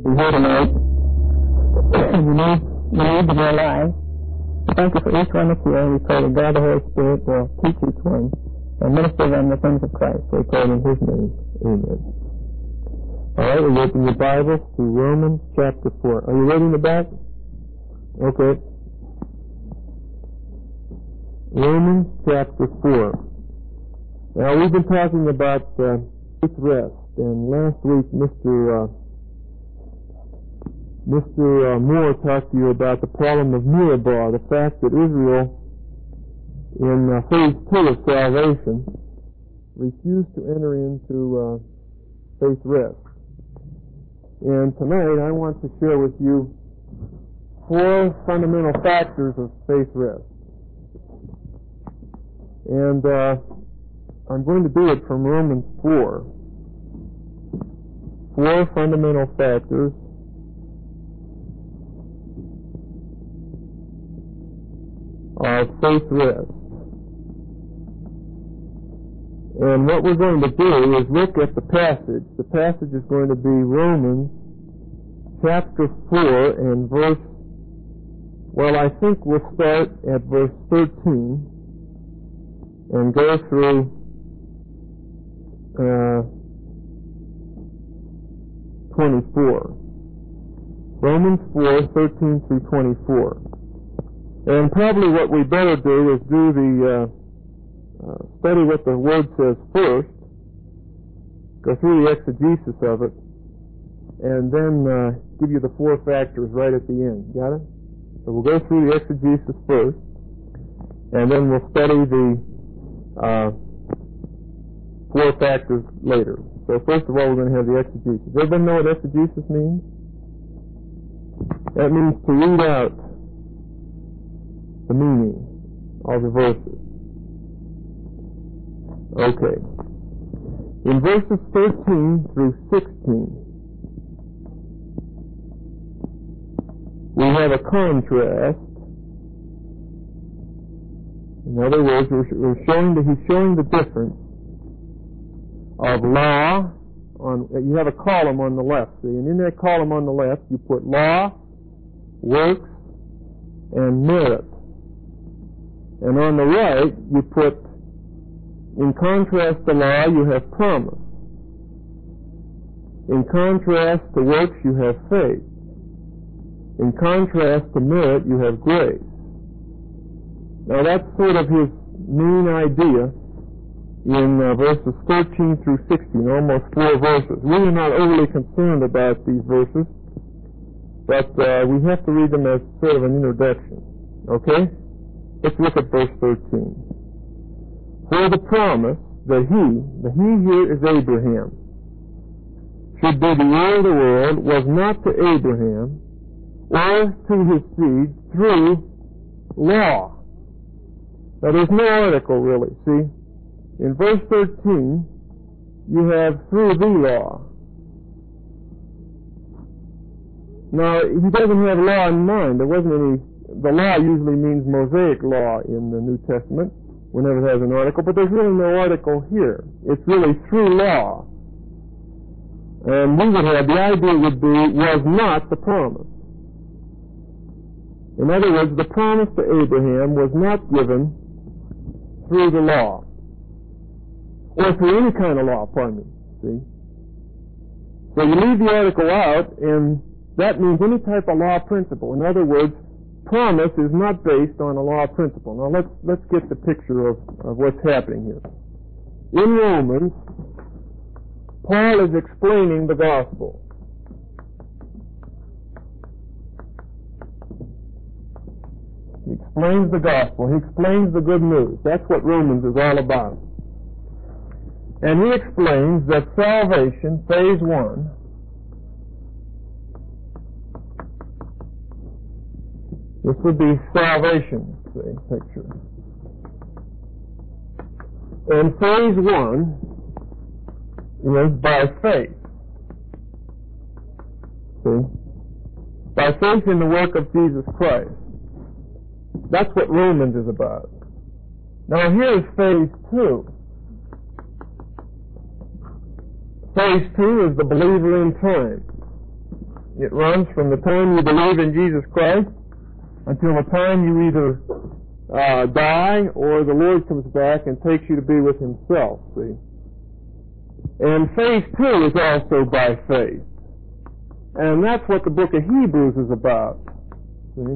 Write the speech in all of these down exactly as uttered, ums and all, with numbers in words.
be here tonight. You need, you need to be alive. Thank you for each one that's here. We pray that God the Holy Spirit will teach each one and minister them the things of Christ. We pray in His name. Amen. All right, we open your Bibles to Romans chapter four. Are you reading the back? Okay. Romans chapter four. Now, we've been talking about uh, faith rest, and last week Mister Uh, Mister Uh, Moore talked to you about the problem of Meribah, the fact that Israel, in uh, phase two of salvation, refused to enter into uh, faith rest. And tonight I want to share with you four fundamental factors of faith rest. And uh, I'm going to do it from Romans four. Four fundamental factors of faith rest. And what we're going to do is look at the passage. The passage is going to be Romans chapter four and verse, well, I think we'll start at verse thirteen and go through uh, twenty-four. Romans four, thirteen through twenty-four. And probably what we better do is do the uh, uh, study what the Word says first, go through the exegesis of it, and then uh, give you the four factors right at the end. Got it? So we'll go through the exegesis first, and then we'll study the uh, four factors later. So first of all, we're going to have the exegesis. Does everybody know what exegesis means? That means to read out the meaning of the verses. Okay. In verses thirteen through sixteen, we have a contrast. In other words, we're, we're showing that he's showing the difference of law. On you have a column on the left, see, and in that column on the left, you put law, works, and merit. And on the right, you put, in contrast to law, you have promise. In contrast to works, you have faith. In contrast to merit, you have grace. Now that's sort of his main idea in uh, verses thirteen through sixteen, almost four verses. We're not overly concerned about these verses, but uh, we have to read them as sort of an introduction. Okay? Let's look at verse thirteen. For the promise that he, the he here is Abraham, should be the heir of the world was not to Abraham or to his seed through law. Now there's no article really, see? In verse thirteen, you have through the law. Now, he doesn't have law in mind. There wasn't any. The law usually means Mosaic law in the New Testament, whenever it has an article, but there's really no article here. It's really through law. And we would have, the idea would be, was not the promise. In other words, the promise to Abraham was not given through the law. Or through any kind of law, pardon me, see? So you leave the article out, and that means any type of law principle. In other words, promise is not based on a law principle. Now let's let's get the picture of, of what's happening here. In Romans, Paul is explaining the gospel. He explains the gospel. He explains the good news. That's what Romans is all about. And he explains that salvation, phase one, this would be salvation, see, picture. And phase one is by faith. See? By faith in the work of Jesus Christ. That's what Romans is about. Now here's phase two. Phase two is the believer in time. It runs from the time you believe in Jesus Christ until the time you either uh, die or the Lord comes back and takes you to be with Himself, see. And faith, too, is also by faith. And that's what the book of Hebrews is about, see.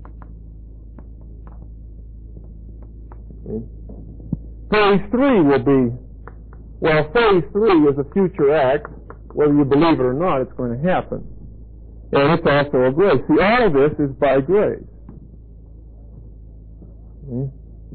see? Phase three will be, well, phase three is a future act. Whether you believe it or not, it's going to happen. And it's also a grace. See, all of this is by grace. Hmm?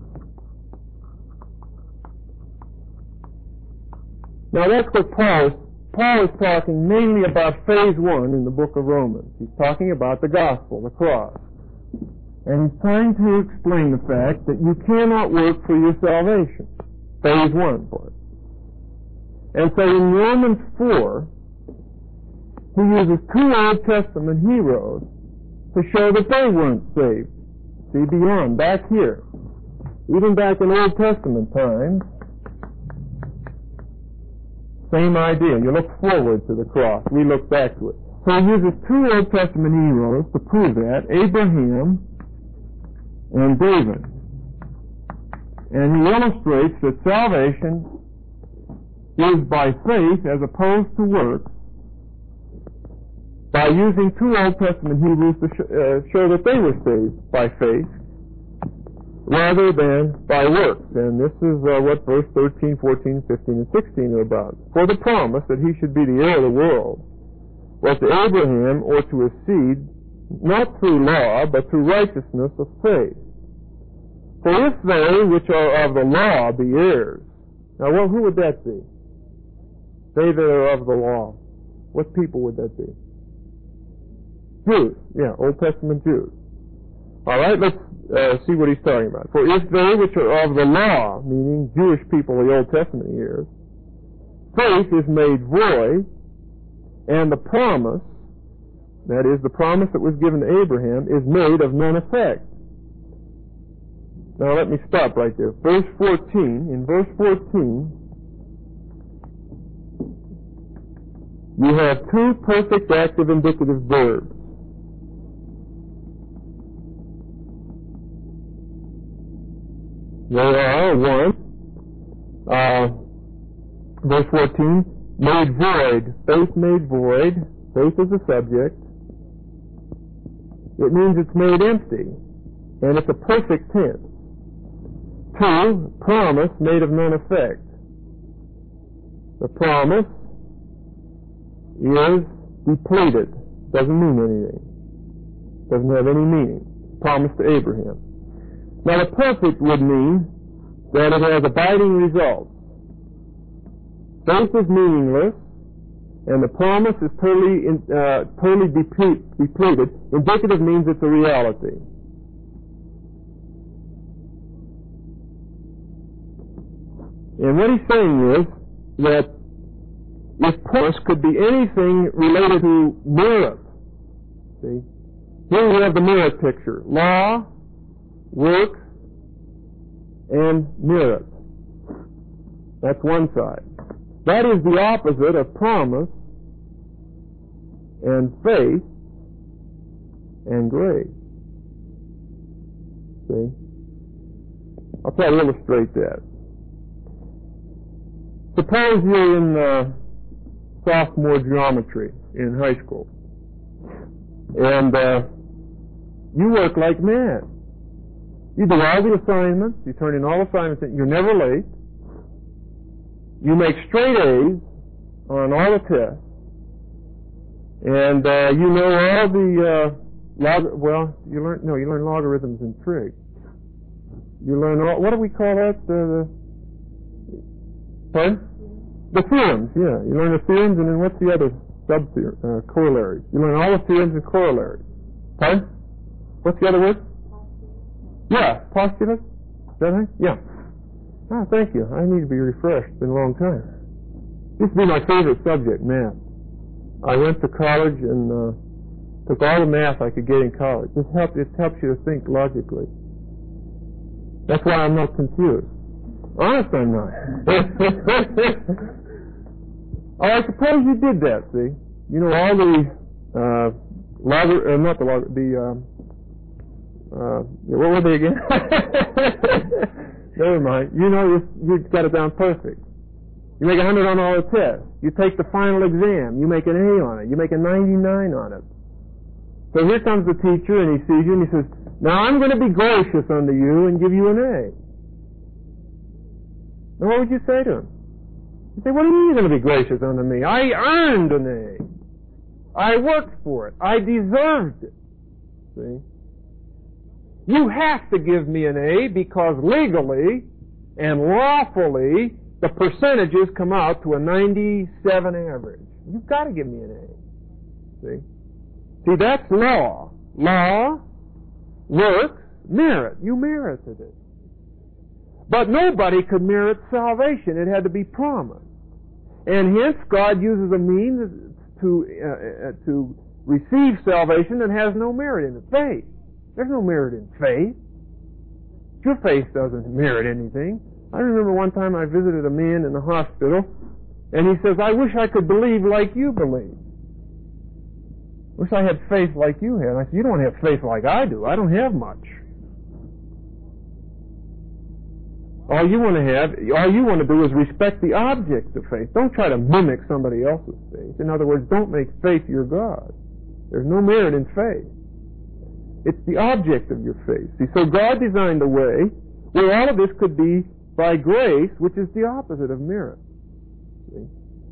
Now that's what Paul is, Paul is talking mainly about phase one in the book of Romans. He's talking about the gospel, the cross. And he's trying to explain the fact that you cannot work for your salvation. Phase one part. And so in Romans four, he uses two Old Testament heroes to show that they weren't saved. See, beyond, back here. Even back in Old Testament times, same idea. You look forward to the cross. We look back to it. So he uses two Old Testament heroes to prove that, Abraham and David. And he illustrates that salvation is by faith as opposed to works, by using two Old Testament Hebrews to sh- uh, show that they were saved by faith rather than by works. And this is uh, what verse thirteen, fourteen, fifteen, and sixteen are about. For the promise that he should be the heir of the world was to Abraham or to his seed, not through law, but through righteousness of faith. For if they which are of the law be heirs, now well, who would that be? They that are of the law. What people would that be? Jews. Yeah, Old Testament Jews. All right, let's uh, see what he's talking about. For if they which are of the law, meaning Jewish people of the Old Testament years, faith is made void, and the promise, that is, the promise that was given to Abraham, is made of none effect. Now let me stop right there. Verse fourteen, in verse fourteen, you have two perfect active indicative verbs. They are, one, uh, verse fourteen, made void. Faith made void. Faith is the subject. It means it's made empty. And it's a perfect tense. Two, promise made of none effect. The promise is depleted. Doesn't mean anything. Doesn't have any meaning. Promise to Abraham. Now the perfect would mean that it has abiding results. Faith is meaningless, and the promise is totally, uh, totally deplete, depleted. Indicative means it's a reality. And what he's saying is that if promise could be anything related to merit, see, here we have the merit picture. Law, work, and merit. That's one side. That is the opposite of promise and faith and grace. See? I'll try to illustrate that. Suppose you're in uh, sophomore geometry in high school, and uh, you work like mad. You do all the assignments, you turn in all assignments, you're never late, you make straight A's on all the tests, and uh, you know all the, uh, log- well, you learn, no, you learn logarithms and trig. You learn all, what do we call that? Uh, the, pardon? The theorems, yeah. You learn the theorems, and then what's the other sub-theorem, uh, corollaries? You learn all the theorems and corollaries. Pardon? What's the other word? Yeah, postulate? Is that right? Yeah. Ah, thank you. I need to be refreshed. It's been a long time. Used to be my favorite subject, math. I went to college and uh, took all the math I could get in college. It helps, it helps you to think logically. That's why I'm not confused. Honest, I'm not. Oh, I suppose you did that, see? You know all the uh, logger, uh, not the logger, the, um, uh, what were they again? Never mind. You know you, you've got it down perfect. You make a hundred on all the tests. You take the final exam. You make an A on it. You make a ninety-nine on it. So here comes the teacher, and he sees you, and he says, now I'm going to be gracious unto you and give you an A. Now what would you say to him? You say, what do you mean you're going to be gracious unto me? I earned an A. I worked for it. I deserved it. See? You have to give me an A because legally and lawfully the percentages come out to a ninety-seven average. You've got to give me an A. See? See, that's law. Law, works, merit. You merited it. But nobody could merit salvation. It had to be promised. And hence God uses a means to, uh, to receive salvation that has no merit in it. Faith. There's no merit in faith. Your faith doesn't merit anything. I remember one time I visited a man in the hospital, and he says, I wish I could believe like you believe. Wish I had faith like you had. I said, you don't have faith like I do. I don't have much. All you want to have, all you want to do is respect the object of faith. Don't try to mimic somebody else's faith. In other words, don't make faith your God. There's no merit in faith. It's the object of your faith. See, so God designed a way where all of this could be by grace, which is the opposite of merit. See?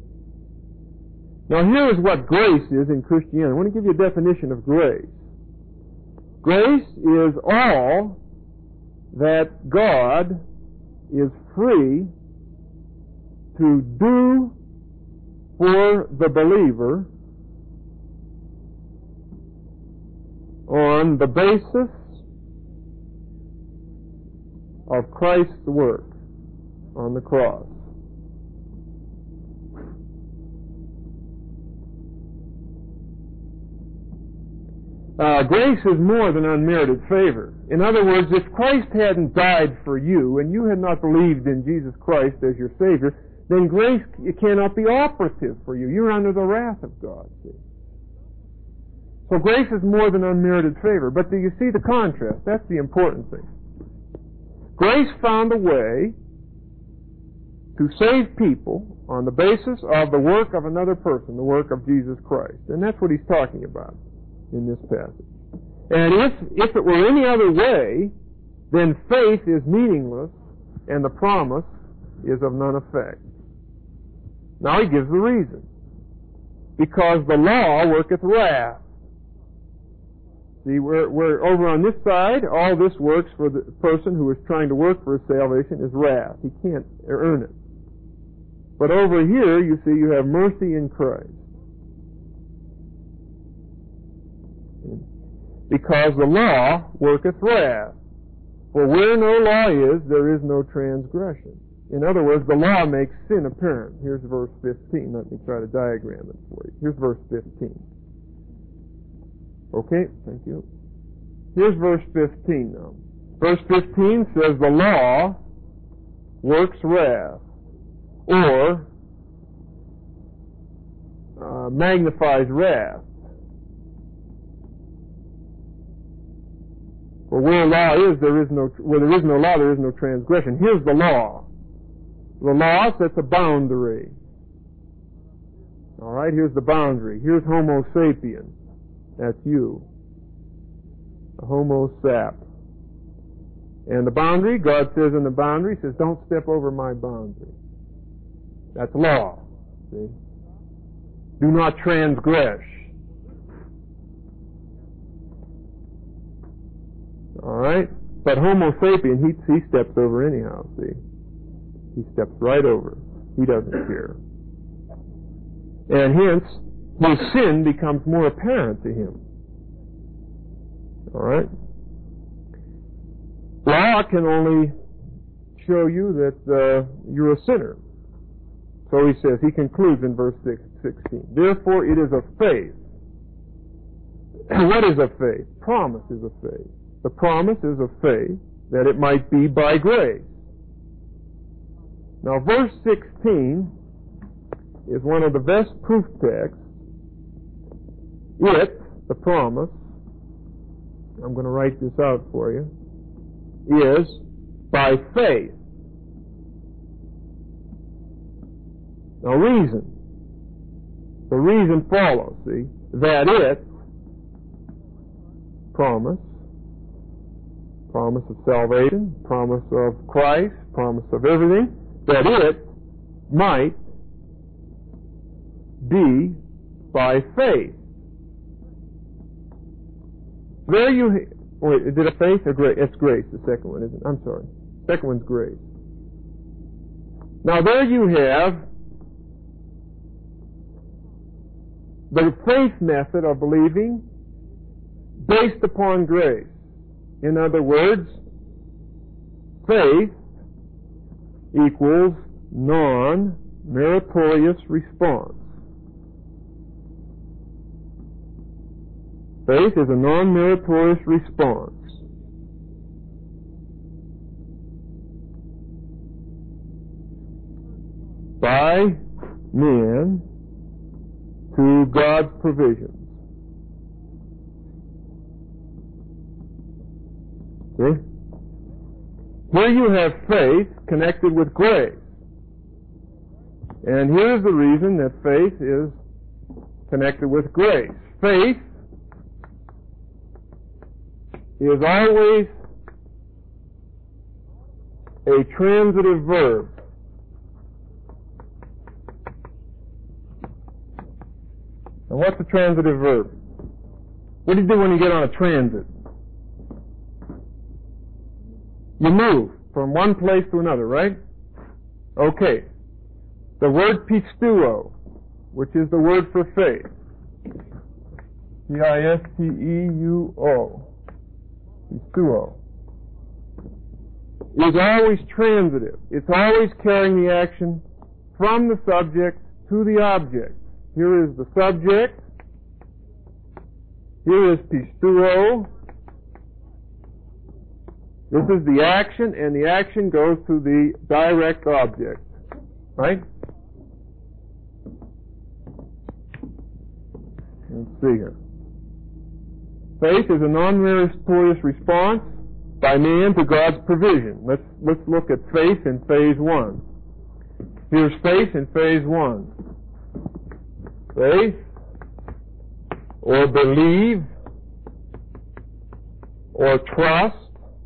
Now here is what grace is in Christianity. I want to give you a definition of grace. Grace is all that God is free to do for the believer on the basis of Christ's work on the cross. Uh, grace is more than unmerited favor. In other words, if Christ hadn't died for you and you had not believed in Jesus Christ as your Savior, then grace cannot be operative for you. You're under the wrath of God. See? So grace is more than unmerited favor. But do you see the contrast? That's the important thing. Grace found a way to save people on the basis of the work of another person, the work of Jesus Christ. And that's what he's talking about in this passage. And if, if it were any other way, then faith is meaningless and the promise is of none effect. Now he gives the reason. Because the law worketh wrath. See, we're, we're over on this side, all this works for the person who is trying to work for his salvation is wrath. He can't earn it. But over here, you see, you have mercy in Christ. Because the law worketh wrath. For where no law is, there is no transgression. In other words, the law makes sin apparent. Here's verse fifteen. Let me try to diagram it for you. Here's verse fifteen. Okay, thank you. Here's verse fifteen now. Verse fifteen says the law works wrath, or uh, magnifies wrath. For where law is, there is no, where there is no law, there is no transgression. Here's the law. The law sets a boundary. All right, here's the boundary. Here's Homo sapien. That's you. A Homo sap. And the boundary, God says in the boundary, He says, don't step over my boundary. That's law. See? Do not transgress. All right? But Homo sapien, he, he steps over anyhow, see? He steps right over. He doesn't care. And hence, his sin becomes more apparent to him. All right? Law can only show you that uh, you're a sinner. So he says, he concludes in verse sixteen. Therefore it is of faith. What is of faith? Promise is of faith. The promise is of faith that it might be by grace. Now verse sixteen is one of the best proof texts it, the promise, I'm going to write this out for you, is by faith. Now reason. The reason follows, see, that it, promise, promise of salvation, promise of Christ, promise of everything, that it might be by faith. There you, wait, is it a faith or grace? It's grace, the second one, isn't it? I'm sorry. Second one's grace. Now there you have the faith method of believing based upon grace. In other words, faith equals non-meritorious response. Faith is a non-meritorious response. By men to God's provisions. See? Here you have faith connected with grace. And here's the reason that faith is connected with grace. Faith is always a transitive verb. Now what's a transitive verb? What do you do when you get on a transit? You move from one place to another, right? Okay. The word pistuo, which is the word for faith, P I S T E U O, pistuo, is always transitive. It's always carrying the action from the subject to the object. Here is the subject. Here is pistuo. This is the action, and the action goes to the direct object. Right? Let's see here. Faith is a non-meritorious response by man to God's provision. Let's, let's look at faith in phase one. Here's faith in phase one. Faith, or believe, or trust.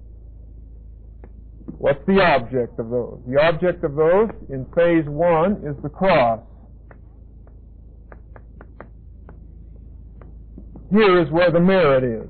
What's the object of those? The object of those in phase one is the cross. Here is where the merit is.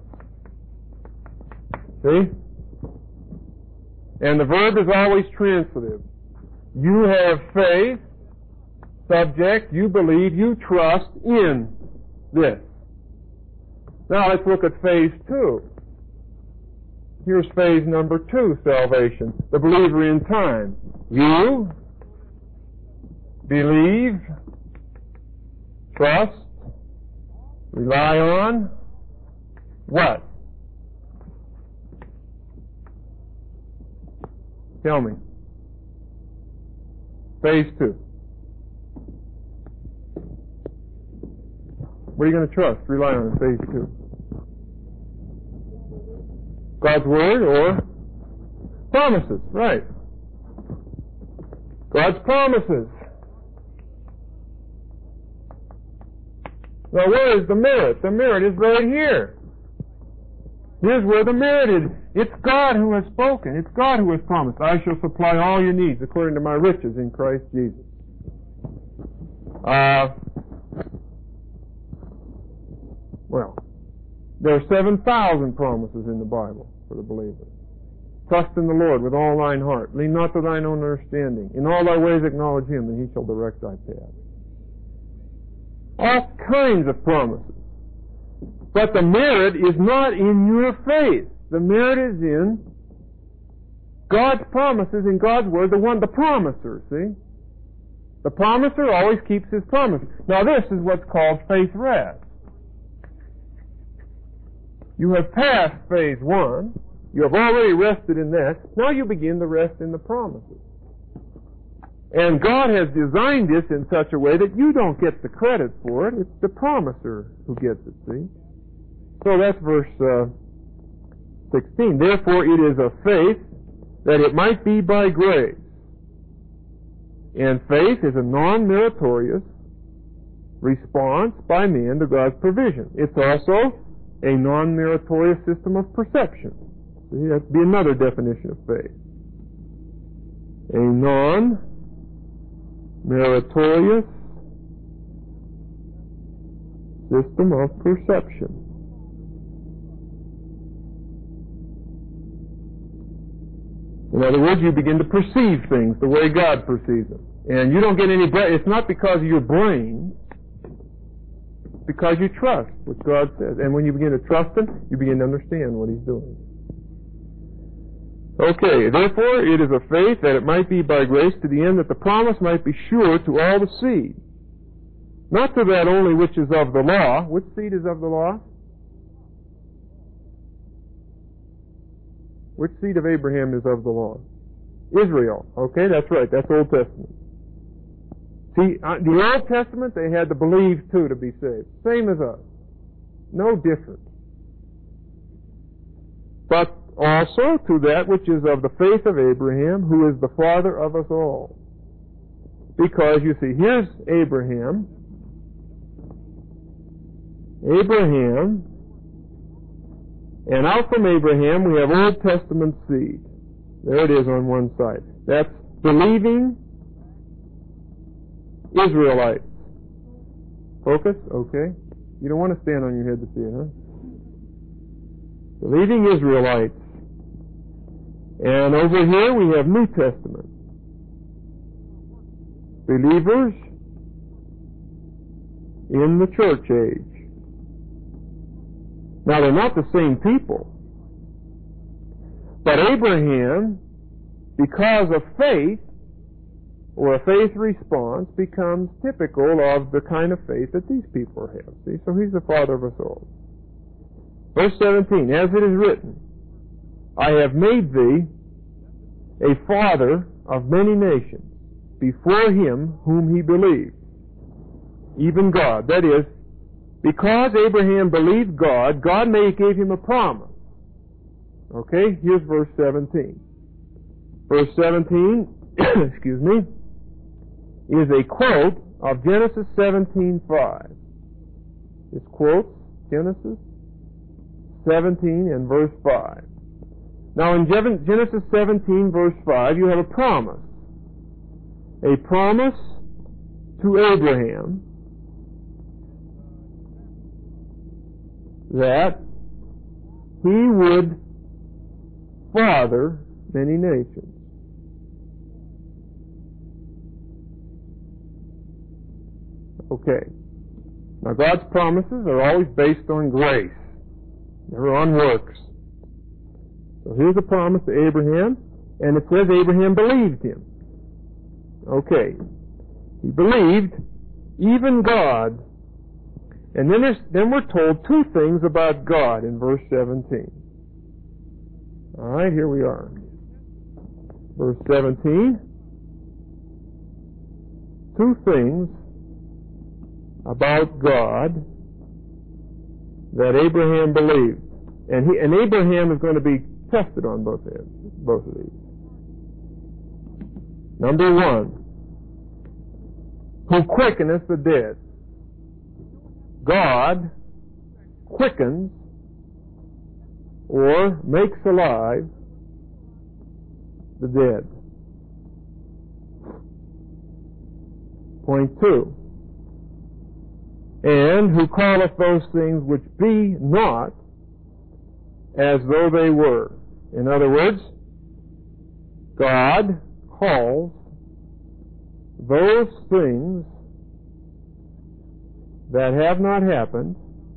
See? And the verb is always transitive. You have faith, subject, you believe, you trust in this. Now let's look at phase two. Here's phase number two, salvation. The believer in time. You believe, trust, rely on what? Tell me. Phase two. What are you going to trust, rely on in phase two? God's Word or promises, right. God's promises. Now where is the merit? The merit is right here. Here's where the merit is. It's God who has spoken. It's God who has promised. I shall supply all your needs according to my riches in Christ Jesus. Uh, well, there are seven thousand promises in the Bible for the believer. Trust in the Lord with all thine heart. Lean not to thine own understanding. In all thy ways acknowledge Him, and He shall direct thy path. All kinds of promises. But the merit is not in your faith. The merit is in God's promises, in God's Word, the one, the promiser, see? The promiser always keeps his promise. Now this is what's called faith rest. You have passed phase one. You have already rested in that. Now you begin to rest in the promises. And God has designed this in such a way that you don't get the credit for it. It's the promiser who gets it, see? So that's verse uh, sixteen. Therefore it is of faith that it might be by grace. And faith is a non-meritorious response by man to God's provision. It's also a non-meritorious system of perception. See, that would be another definition of faith. A non-meritorious system of perception. In other words, you begin to perceive things the way God perceives them. And you don't get any, it's not because of your brain, it's because you trust what God says. And when you begin to trust Him, you begin to understand what He's doing. Okay, therefore it is of faith that it might be by grace, to the end that the promise might be sure to all the seed. Not to that only which is of the law. Which seed is of the law? Which seed of Abraham is of the law? Israel. Okay, that's right. That's Old Testament. See, uh, the Old Testament, they had to believe, too, to be saved. Same as us. No different. But also to that which is of the faith of Abraham, who is the father of us all. Because, you see, here's Abraham. Abraham... And out from Abraham we have Old Testament seed. There it is on one side. That's believing Israelites. Focus? Okay. You don't want to stand on your head to see it, huh? Believing Israelites. And over here we have New Testament. Believers in the church age. Now, they're not the same people. But Abraham, because of faith, or a faith response, becomes typical of the kind of faith that these people have. See? So he's the father of us all. Verse seventeen, as it is written, I have made thee a father of many nations before him whom he believed, even God. That is, because Abraham believed God, God may have gave him a promise. Okay, here's verse seventeen. Verse seventeen, excuse me, is a quote of Genesis seventeen five. This quotes Genesis seventeen and verse five. Now in Genesis seventeen verse five, you have a promise. A promise to Abraham that he would father many nations. Okay. Now God's promises are always based on grace, never on works. So here's a promise to Abraham, and it says Abraham believed him. Okay. He believed even God. And then, there's, then we're told two things about God in verse seventeen. All right, here we are. Verse seventeen. Two things about God that Abraham believed. And, he, and Abraham is going to be tested on both, ends, both of these. Number one, who quickeneth the dead. God quickens or makes alive the dead. Point two. And who calleth those things which be not as though they were. In other words, God calls those things that have not happened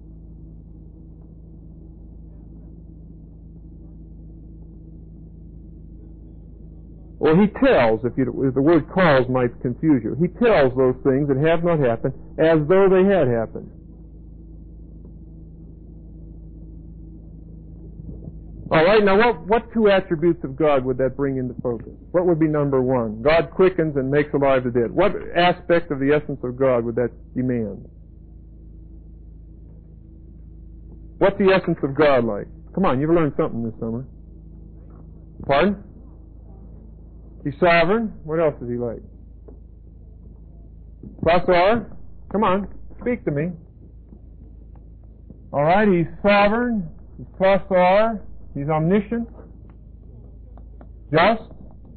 or he tells, if, you, if the word calls might confuse you, he tells those things that have not happened as though they had happened. All right, now what, what two attributes of God would that bring into focus? What would be number one? God quickens and makes alive the dead. What aspect of the essence of God would that demand? What's the essence of God like? Come on, you've learned something this summer. Pardon? He's sovereign. What else is he like? Basar? Come on, speak to me. All right, he's sovereign. He's Basar. He's omniscient. Just.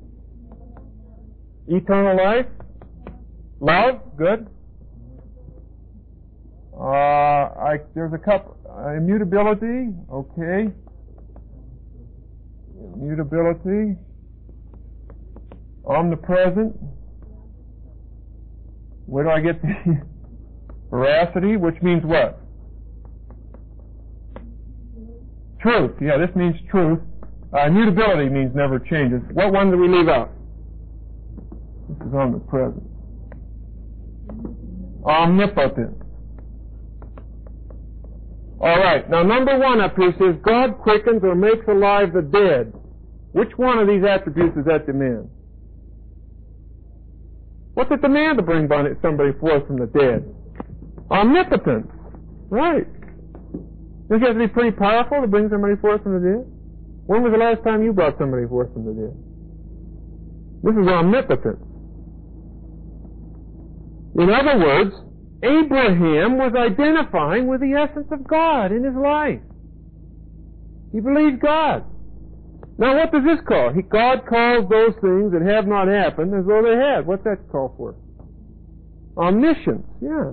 Eternal life. Love. Good. Uh, I, there's a couple. Uh, immutability. Okay. Immutability. Omnipresent. Where do I get the veracity? Which means what? Truth. Yeah, this means truth. Uh, immutability means never changes. What one do we leave out? This is omnipresent. Omnipotent. All right. Now, number one up here says, God quickens or makes alive the dead. Which one of these attributes does that demand? What's it demand to bring somebody forth from the dead? Omnipotence. Right. Don't you have to be pretty powerful to bring somebody forth from the dead? When was the last time you brought somebody forth from the dead? This is omnipotence. In other words, Abraham was identifying with the essence of God in his life. He believed God. Now what does this call? He, God calls those things that have not happened as though they had. What's that call for? Omniscience, yeah.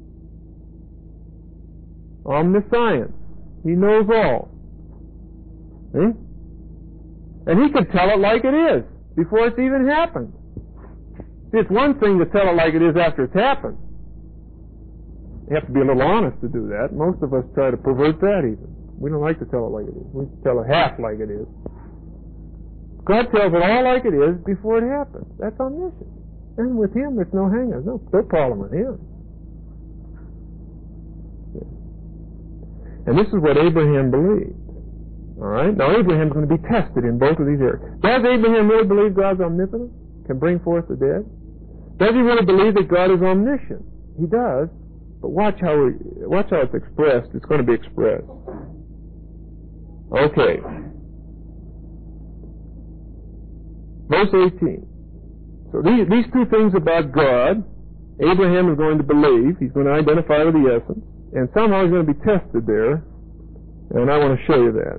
Omniscience. He knows all. See? And he can tell it like it is before it's even happened. See, it's one thing to tell it like it is after it's happened. You have to be a little honest to do that. Most of us try to pervert that even. We don't like to tell it like it is. We tell it half like it is. God tells it all like it is before it happens. That's omniscience. And with Him, there's no hang-ups. No, no problem with Him. And this is what Abraham believed. All right? Now, Abraham's going to be tested in both of these areas. Does Abraham really believe God's omnipotent? Can bring forth the dead? Does he really believe that God is omniscient? He does. But watch how, we, watch how it's expressed. It's going to be expressed. Okay. Verse eighteen. So these, these two things about God, Abraham is going to believe. He's going to identify with the essence. And somehow he's going to be tested there. And I want to show you that.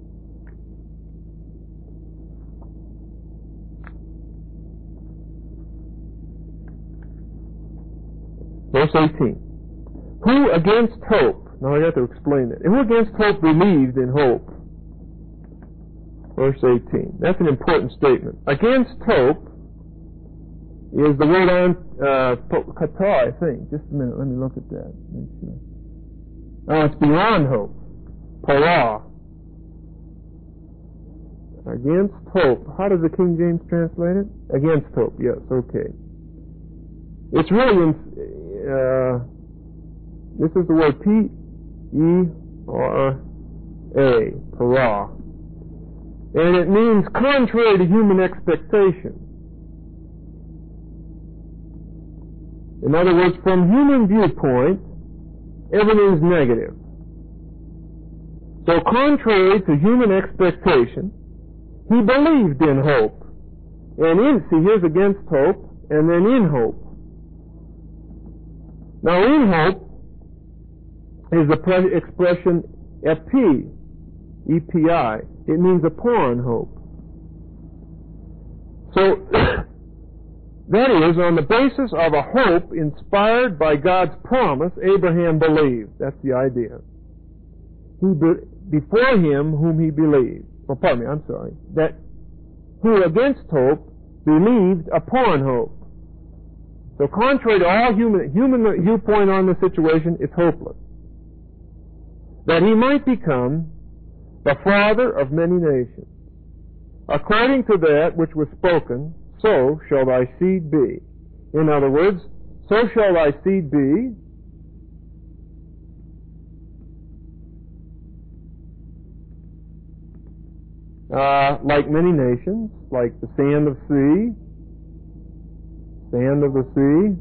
Verse eighteen. Who against hope, now I have to explain that. Who against hope believed in hope? Verse eighteen. That's an important statement. Against hope is the word on uh, kata, I think. Just a minute, let me look at that. Make sure. Oh, it's beyond hope. Para. Against hope. How does the King James translate it? Against hope. Yes, okay. It's really in, uh, this is the word P E R A, para. And it means contrary to human expectation. In other words, from human viewpoint, everything's negative. So contrary to human expectation, he believed in hope. And in, see, here's against hope, and then in hope. Now, in hope is the pre- expression epi, E P I. It means upon hope. So, that is, on the basis of a hope inspired by God's promise, Abraham believed. That's the idea. He be- before him whom he believed. Oh, pardon me, I'm sorry. That who against hope believed upon hope. So contrary to all human, human viewpoint on the situation, it's hopeless. That he might become the father of many nations. According to that which was spoken, so shall thy seed be. In other words, so shall thy seed be. uh, like many nations, like the sand of sea, sand of the sea,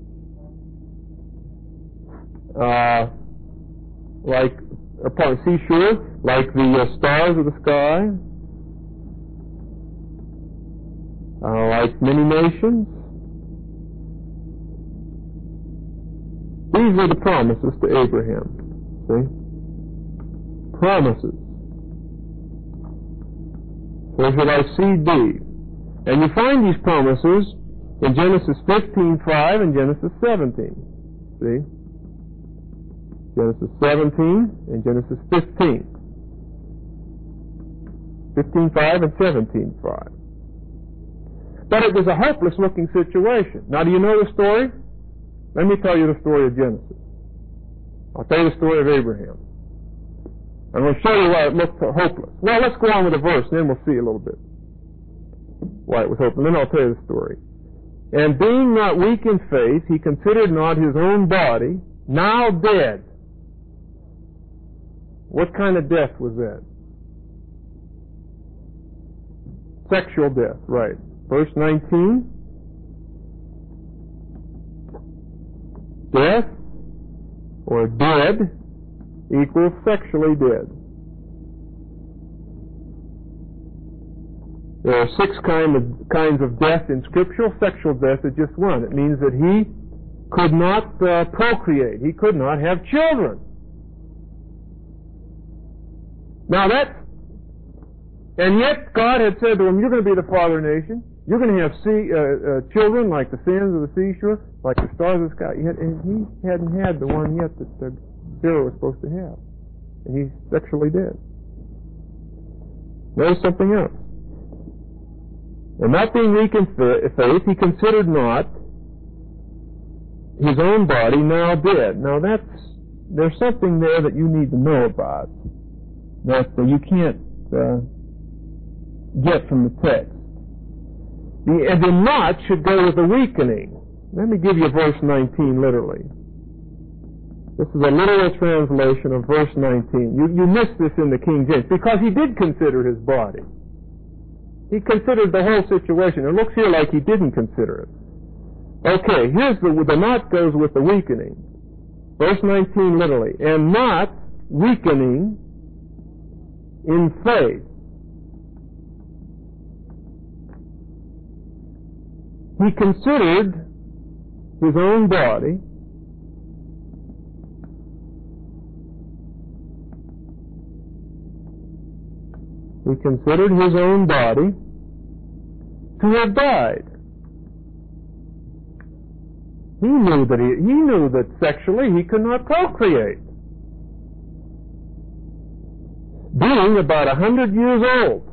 uh, like upon seashore, like the uh, stars of the sky, uh, like many nations. These are the promises to Abraham. See? Promises. Where should I seed be? And you find these promises in Genesis fifteen five and Genesis seventeen. See? Genesis seventeen and Genesis fifteen. fifteen five and seventeen five. But it was a hopeless-looking situation. Now, do you know the story? Let me tell you the story of Genesis. I'll tell you the story of Abraham. I'm going to show you why it looked hopeless. Well, let's go on with the verse, and then we'll see a little bit why it was hopeless. Then I'll tell you the story. And being not weak in faith, he considered not his own body, now dead. What kind of death was that? Sexual death, right. Verse nineteen. Death, or dead, equals sexually dead. There are six kind of, kinds of death in Scripture. Sexual death is just one. It means that he could not uh, procreate. He could not have children. Now that's, and yet God had said to him, you're going to be the father nation. You're going to have sea, uh, uh, children like the sands of the seashore, like the stars of the sky. Yet, and he hadn't had the one yet that uh, Sarah was supposed to have. And he's sexually dead. Notice something else. And not being weak in faith, he considered not his own body now dead. Now that's, there's something there that you need to know about that uh, you can't uh, get from the text. The, and the not should go with the weakening. Let me give you verse nineteen literally. This is a literal translation of verse nineteen. You, you missed this in the King James because he did consider his body. He considered the whole situation. It looks here like he didn't consider it. Okay, here's the, the not goes with the weakening. Verse nineteen literally. And not weakening in faith. He considered his own body he considered his own body to have died. He knew that he, he knew that sexually he could not procreate. Being about a hundred years old.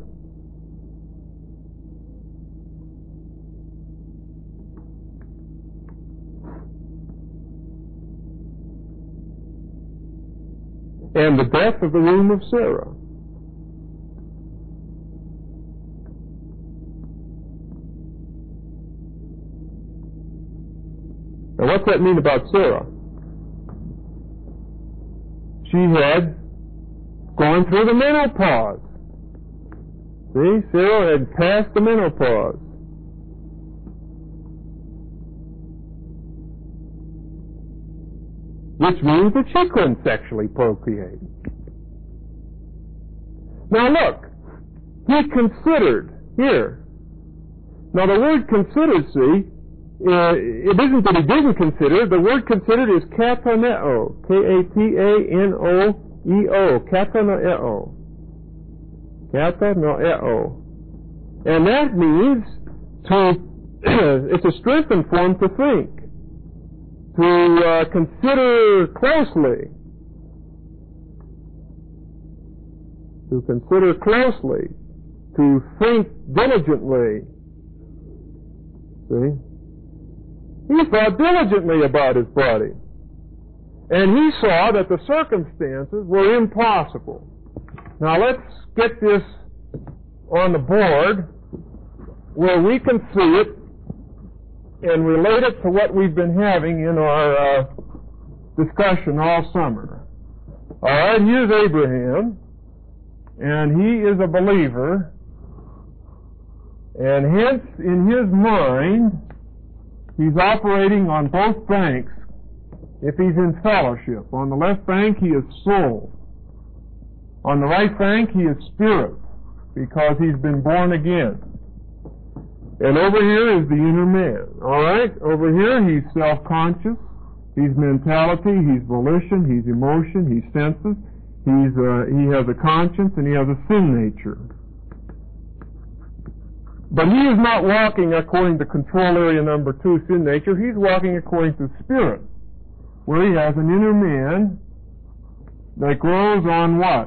And the death of the womb of Sarah. Now what's that mean about Sarah? She had gone through the menopause. See, Sarah had passed the menopause. Which means that she couldn't sexually procreate. Now look, he considered here. Now the word considered, see, uh, it isn't that he didn't consider. The word considered is kataneo, K A T A N O E O, kataneo, kataneo, and that means to. It's a strengthened form to think. To uh, consider closely. To consider closely. To think diligently. See? He thought diligently about his body. And he saw that the circumstances were impossible. Now let's get this on the board where we can see it and relate it to what we've been having in our uh, discussion all summer. All right, here's Abraham, and he is a believer, And hence, in his mind, he's operating on both banks if he's in fellowship. On the left bank, he is soul. On the right bank, he is spirit, because he's been born again. And over here is the inner man. All right? Over here, he's self-conscious. He's mentality. He's volition. He's emotion. He's senses. He's uh, he has a conscience, and he has a sin nature. But he is not walking according to control area number two, sin nature. He's walking according to spirit, where he has an inner man that grows on what?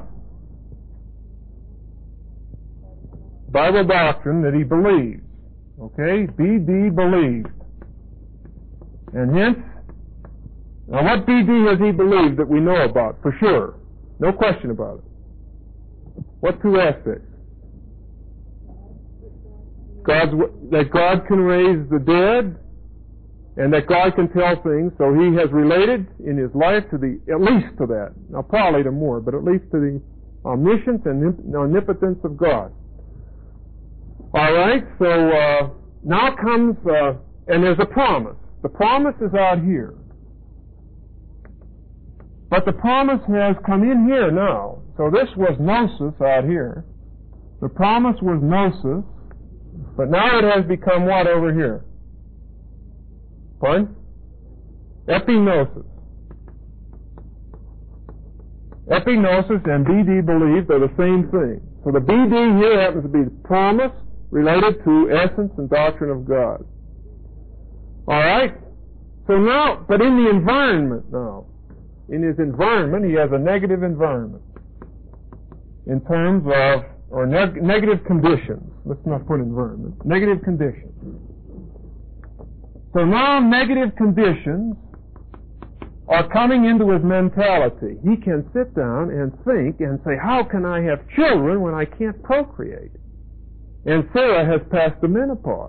Bible doctrine that he believes. Okay? B D believed. And hence, now what B D has he believed that we know about, for sure? No question about it. What two aspects? God's, that God can raise the dead, and that God can tell things, so he has related in his life to the, at least to that, now probably to more, but at least to the omniscience and omnipotence of God. All right, so uh, now comes, uh, and there's a promise. The promise is out here. But the promise has come in here now. So this was gnosis out here. The promise was gnosis, but now it has become what over here? Pardon? Epignosis. Epignosis and B D belief are the same thing. So the B D here happens to be the promise related to essence and doctrine of God. All right? So now, but in the environment now, in his environment, he has a negative environment in terms of, or neg- negative conditions. Let's not put environment. Negative conditions. So now negative conditions are coming into his mentality. He can sit down and think and say, how can I have children when I can't procreate? And Sarah has passed the menopause.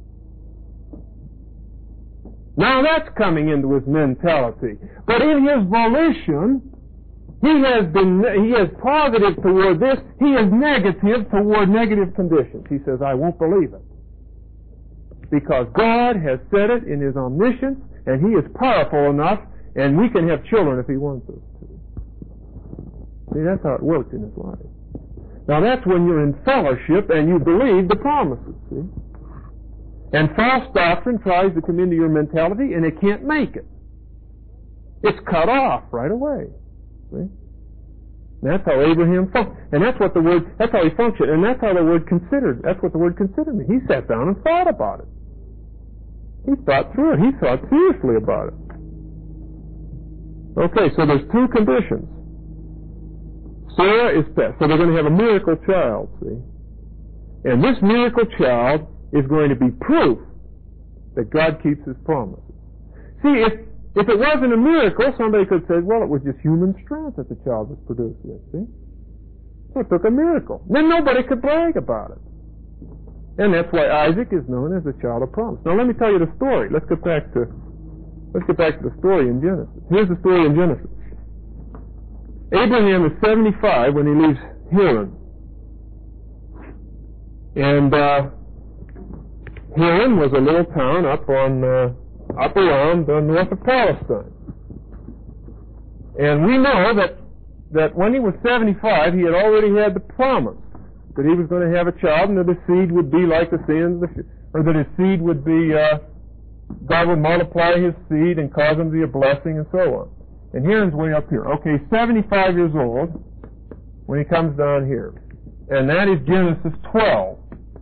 Now that's coming into his mentality. But in his volition, he has been, he is positive toward this, he is negative toward negative conditions. He says, I won't believe it. Because God has said it in his omniscience, and he is powerful enough, and we can have children if he wants us to. See, that's how it works in his life. Now that's when you're in fellowship and you believe the promises, see? And false doctrine tries to come into your mentality, and it can't make it. It's cut off right away. See? And that's how Abraham functioned. And that's what the word, that's how he functioned. And that's how the word considered, that's what the word considered means. He sat down and thought about it. He thought through it. He thought seriously about it. Okay, so there's two conditions. Sarah is best. So they're going to have a miracle child, see? And this miracle child is going to be proof that God keeps his promises. See, if if it wasn't a miracle, somebody could say, well, it was just human strength that the child was produced with, see? So it took a miracle. Then nobody could brag about it. And that's why Isaac is known as the child of promise. Now let me tell you the story. Let's get back to let's get back to the story in Genesis. Here's the story in Genesis. Abraham is seventy-five when he leaves Haran. And uh Haran was a little town up on, uh, up around uh, north of Palestine. And we know that, that when he was seventy-five, he had already had the promise that he was going to have a child and that his seed would be like the sins, or that his seed would be, uh, God would multiply his seed and cause him to be a blessing and so on. And Haran's way up here. Okay, seventy-five years old when he comes down here. And that is Genesis twelve.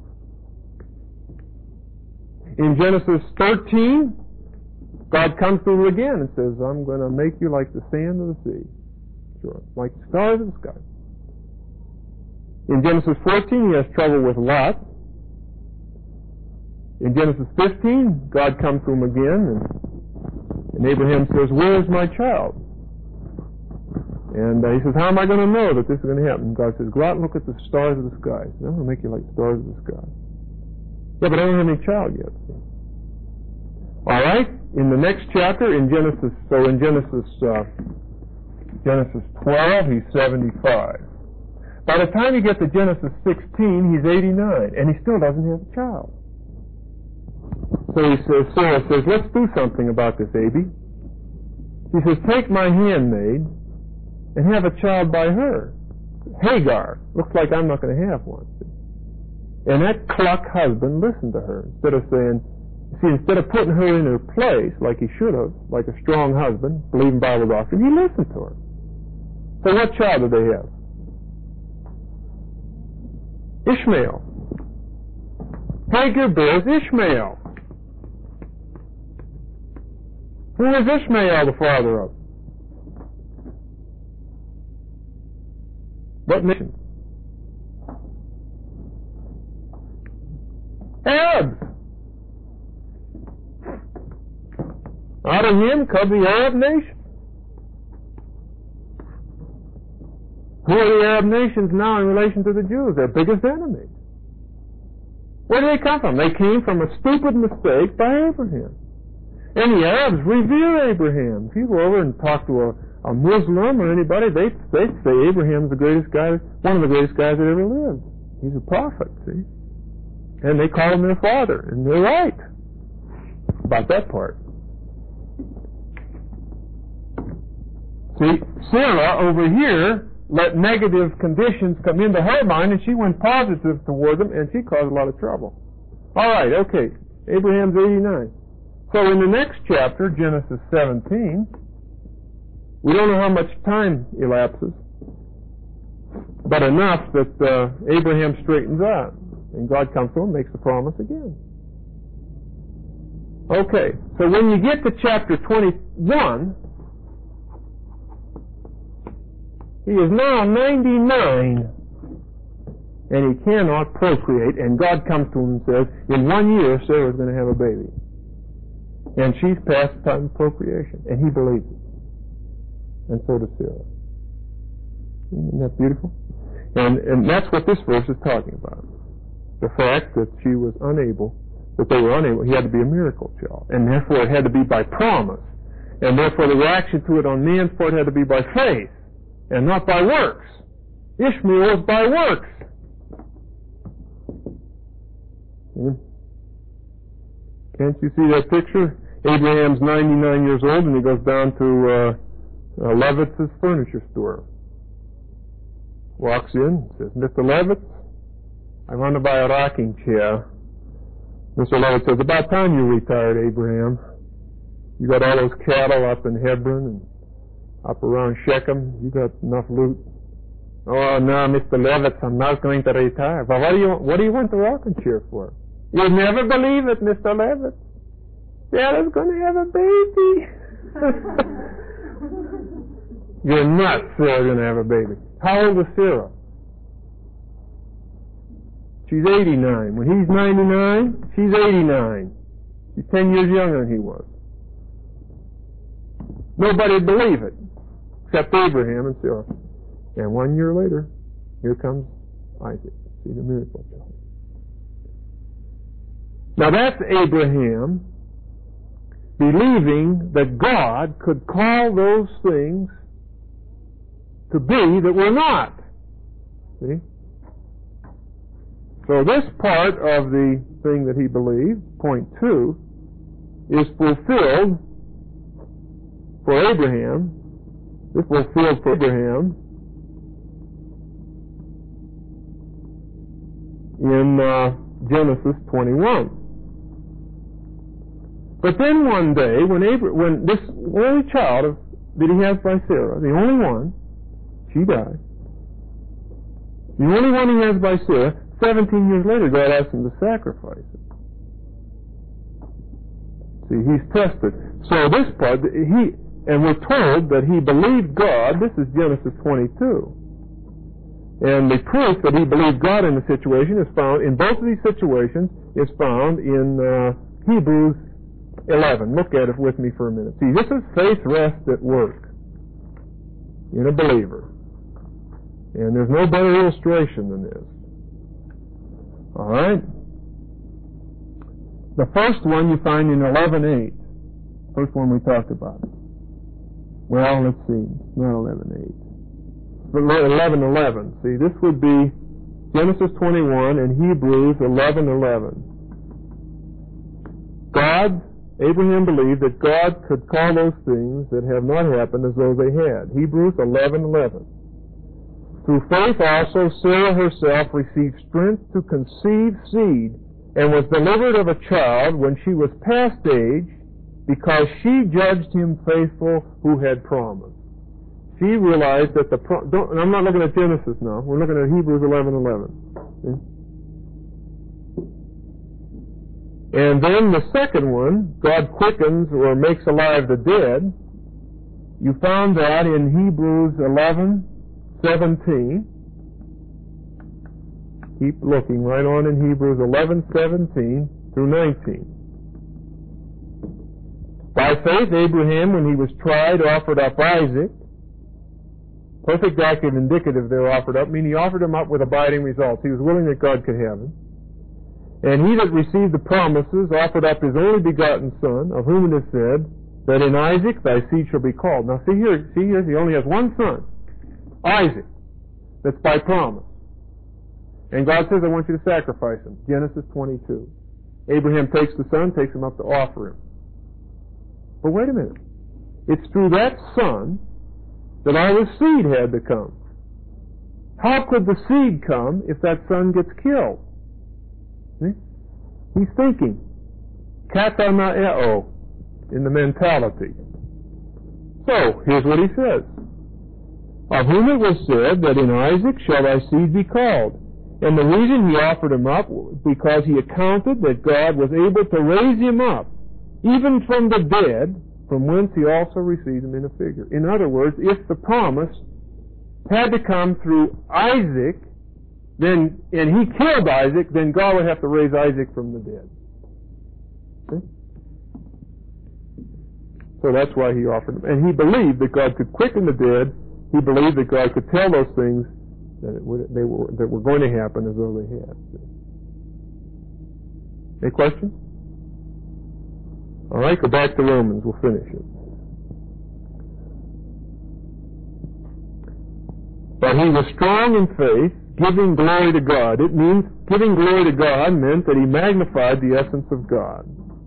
In Genesis thirteen, God comes to him again and says, I'm going to make you like the sand of the sea. Sure. Like the stars of the sky. In Genesis fourteen, he has trouble with Lot. In Genesis fifteen, God comes to him again, and, and Abraham says, where is my child? And uh, he says, how am I going to know that this is going to happen? And God says, go out and look at the stars of the sky. So I'm going to make you like the stars of the sky. Yeah, but I don't have any child yet. All right. In the next chapter, in Genesis, so in Genesis, uh, Genesis twelve, he's seventy-five. By the time you get to Genesis sixteen, he's eighty-nine, and he still doesn't have a child. So he says, Sarah says, let's do something about this, Abby. She says, take my handmaid and have a child by her. Hagar. Looks like I'm not going to have one. And that cluck husband listened to her. Instead of saying, see, instead of putting her in her place like he should have, like a strong husband, believing Bible doctrine, he listened to her. So what child did they have? Ishmael. Hagar bears Ishmael. Who is Ishmael the father of? What nation? Arabs. Out of him come the Arab nation. Who are the Arab nations now in relation to the Jews? Their biggest enemies. Where do they come from? They came from a stupid mistake by Abraham. And the Arabs revere Abraham. If you go over and talk to a, a Muslim or anybody, they they say Abraham's the greatest guy, one of the greatest guys that ever lived. He's a prophet, see? And they call him their father, and they're right about that part. See, Sarah over here let negative conditions come into her mind, and she went positive toward them, and she caused a lot of trouble. All right, okay. Abraham's eighty-nine. So in the next chapter, Genesis seventeen, we don't know how much time elapses, but enough that uh, Abraham straightens out, and God comes to him and makes the promise again. Okay, so when you get to chapter twenty-one, he is now ninety-nine, and he cannot procreate, and God comes to him and says, in one year, Sarah's going to have a baby. And she's past the time of procreation, and he believes it. And so does Sarah. Isn't that beautiful? And, and that's what this verse is talking about. The fact that she was unable, that they were unable, he had to be a miracle child, and therefore it had to be by promise, and therefore the reaction to it on man's part had to be by faith, and not by works. Ishmael was by works. Hmm? Can't you see that picture? Abraham's ninety-nine years old, and he goes down to uh, uh, Levitz's furniture store. Walks in, says, Mister Levitz, I want to buy a rocking chair. Mister Levitz says, about time you retired, Abraham. You got all those cattle up in Hebron and up around Shechem. You got enough loot. Oh, no, Mister Levitz, I'm not going to retire. But what do you, what do you want the rocking chair for? You'll never believe it, Mister Levitz. Sarah's going to have a baby. You're nuts, Sarah's going to have a baby. How old is Sarah? She's eighty-nine. When he's ninety-nine, she's eighty-nine. She's ten years younger than he was. Nobody'd believe it, except Abraham and Sarah. And one year later, here comes Isaac. See the miracle child. Now that's Abraham believing that God could call those things to be that were not. See? So this part of the thing that he believed, point two, is fulfilled for Abraham. This was fulfilled for Abraham in uh, Genesis twenty-one. But then one day, when Abra- when this only child of, that he has by Sarah, the only one, she died. The only one he has by Sarah, seventeen years later, God asked him to sacrifice it. See, he's tested. So this part, he, and we're told that he believed God. This is Genesis twenty-two. And the proof that he believed God in the situation is found, in both of these situations, is found in uh, Hebrews eleven. Look at it with me for a minute. See, this is faith rest at work in a believer. And there's no better illustration than this. All right? The first one you find in eleven eight. First one we talked about. Well, let's see. Not eleven eight. eleven eleven. See, this would be Genesis twenty-one and Hebrews eleven eleven. God, Abraham believed that God could call those things that have not happened as though they had. Hebrews eleven eleven. Through faith also Sarah herself received strength to conceive seed and was delivered of a child when she was past age, because she judged him faithful who had promised. She realized that the pro- don't, I'm not looking at Genesis now. We're looking at Hebrews eleven eleven. See? And then the second one, God quickens or makes alive the dead. You found that in Hebrews eleven seventeen. Keep looking right on in Hebrews eleven seventeen through nineteen. By faith, Abraham, when he was tried, offered up Isaac. Perfect active indicative there, offered up, meaning he offered him up with abiding results. He was willing that God could have him. And he that received the promises offered up his only begotten Son, of whom it is said, that in Isaac thy seed shall be called. Now see here, see here, he only has one son, Isaac. That's by promise. And God says, I want you to sacrifice him. Genesis twenty-two. Abraham takes the son, takes him up to offer him. But wait a minute. It's through that son that all the seed had to come. How could the seed come if that son gets killed? See? He's thinking. Katana'eo in the mentality. So, here's what he says. Of whom it was said that in Isaac shall thy seed be called. And the reason he offered him up was because he accounted that God was able to raise him up, even from the dead, from whence he also received him in a figure. In other words, if the promise had to come through Isaac, then, and he killed Isaac, then God would have to raise Isaac from the dead. See? So that's why he offered him. And he believed that God could quicken the dead. He believed that God could tell those things that, it would, they were, that were going to happen as though they had. Any questions? All right, go back to Romans. We'll finish it. But he was strong in faith, giving glory to God. It means giving glory to God meant that he magnified the essence of God.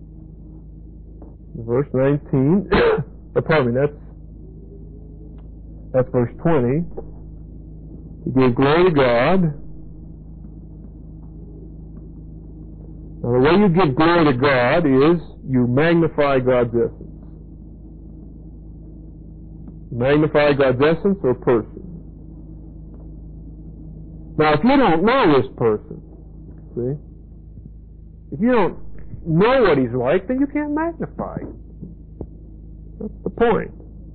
Verse nineteen, oh, pardon me, that's, that's verse twenty. He gave glory to God. Now the way you give glory to God is you magnify God's essence. Magnify God's essence or person. Now, if you don't know this person, see, if you don't know what he's like, then you can't magnify him. That's the point.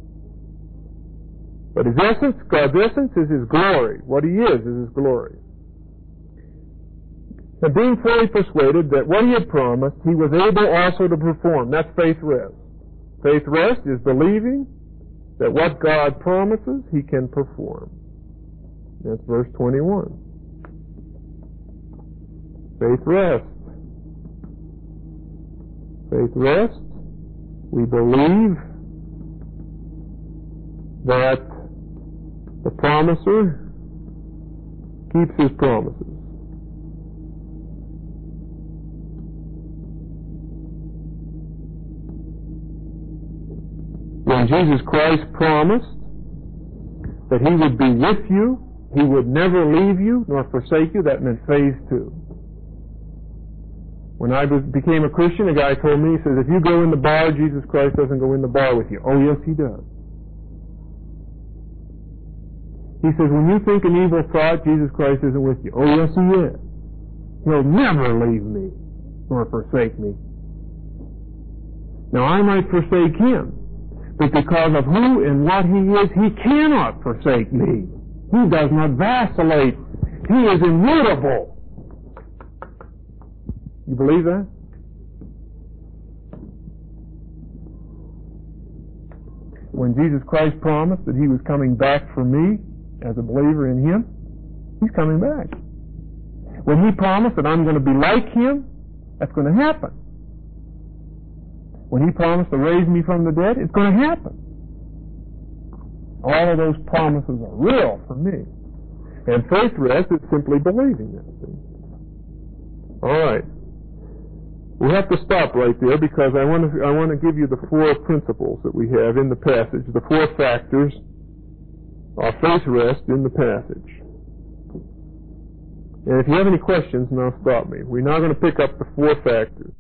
But his essence, God's essence, is his glory. What he is is his glory. And being fully persuaded that what he had promised, he was able also to perform. That's faith rest. Faith rest is believing that what God promises, he can perform. That's verse twenty-one. Faith rest. Faith rest. We believe that the promiser keeps his promises. When Jesus Christ promised that he would be with you, he would never leave you nor forsake you, that meant phase two. When I was, became a Christian, a guy told me, he says, if you go in the bar, Jesus Christ doesn't go in the bar with you. Oh, yes, he does. He says, when you think an evil thought, Jesus Christ isn't with you. Oh, yes, he is. He'll never leave me nor forsake me. Now, I might forsake him, but because of who and what he is, he cannot forsake me. He does not vacillate. He is immutable. You believe that? When Jesus Christ promised that he was coming back for me as a believer in him, he's coming back. When he promised that I'm going to be like him, that's going to happen. When he promised to raise me from the dead, it's going to happen. All of those promises are real for me. And faith rest is simply believing that. All right. We have to stop right there because I want to I want to give you the four principles that we have in the passage, the four factors of faith rest in the passage. And if you have any questions, now stop me. We're now going to pick up the four factors.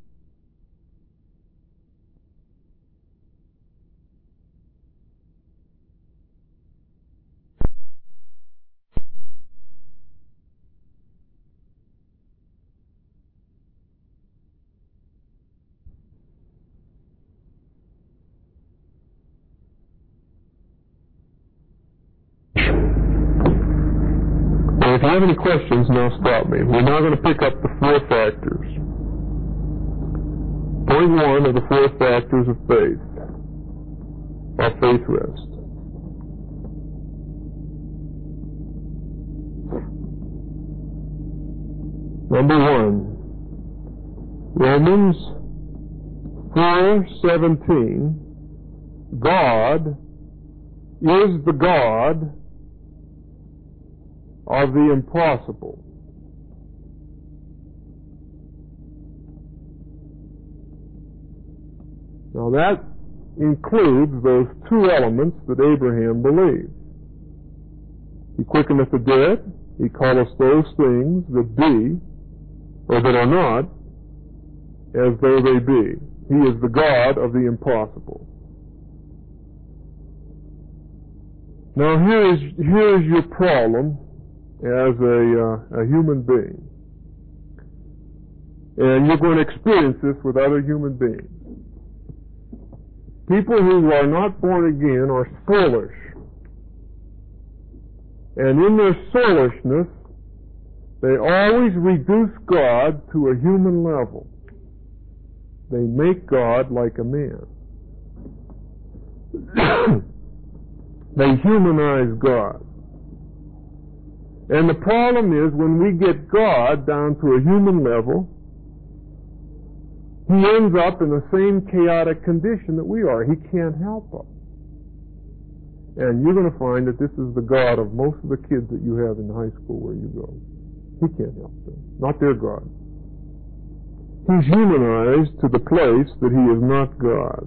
If you have any questions, now stop me. We're now going to pick up the four factors. Point one of the four factors of faith, of faith rest. Number one, Romans four seventeen. God is the God of the impossible. Now that includes those two elements that Abraham believed. He quickeneth the dead, he calleth those things that be, or that are not, as though they be. He is the God of the impossible. Now here is, here is your problem as a, uh, a human being. And you're going to experience this with other human beings. People who are not born again are soulish. And in their soulishness, they always reduce God to a human level. They make God like a man. They humanize God. And the problem is when we get God down to a human level, He ends up in the same chaotic condition that we are. He can't help us. And you're going to find that this is the God of most of the kids that you have in high school where you go. He can't help them. Not their God. He's humanized to the place that He is not God.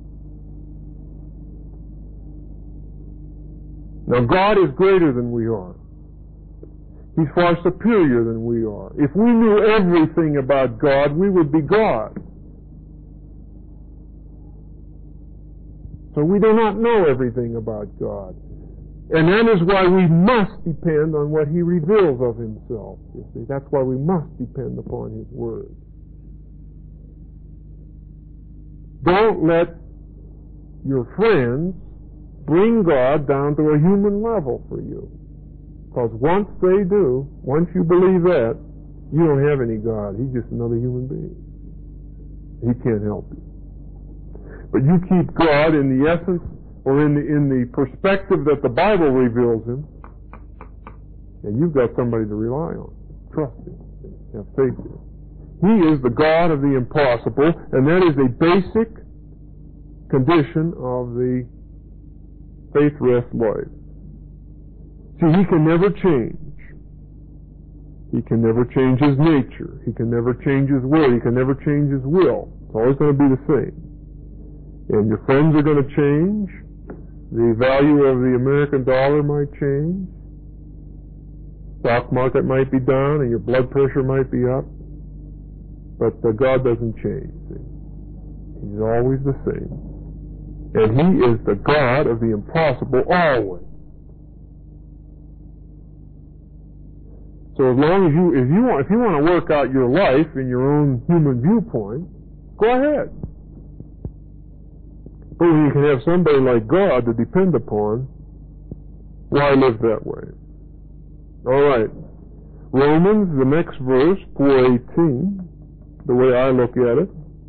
Now God is greater than we are. He's far superior than we are. If we knew everything about God, we would be God. So we do not know everything about God. And that is why we must depend on what He reveals of Himself. You see, that's why we must depend upon His Word. Don't let your friends bring God down to a human level for you. Because once they do, once you believe that, you don't have any God. He's just another human being. He can't help you. But you keep God in the essence or in the, in the perspective that the Bible reveals Him, and you've got somebody to rely on. Trust Him. Have faith in Him. He is the God of the impossible, and that is a basic condition of the faith rest life. See, He can never change. He can never change His nature. He can never change His word. He can never change His will. It's always going to be the same. And your friends are going to change. The value of the American dollar might change. Stock market might be down and your blood pressure might be up. But uh, God doesn't change. See? He's always the same. And He is the God of the impossible always. So as long as you, if you want, if you want to work out your life in your own human viewpoint, go ahead. But when you can have somebody like God to depend upon, why live that way? All right. Romans, the next verse, four eighteen, the way I look at it,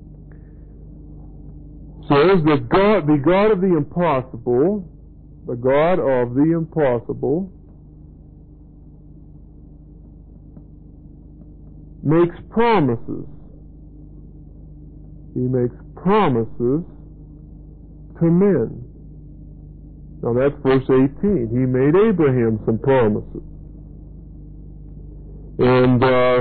says that God, the God of the impossible, the God of the impossible, makes promises. He makes promises to men. Now that's verse eighteen. He made Abraham some promises. And uh,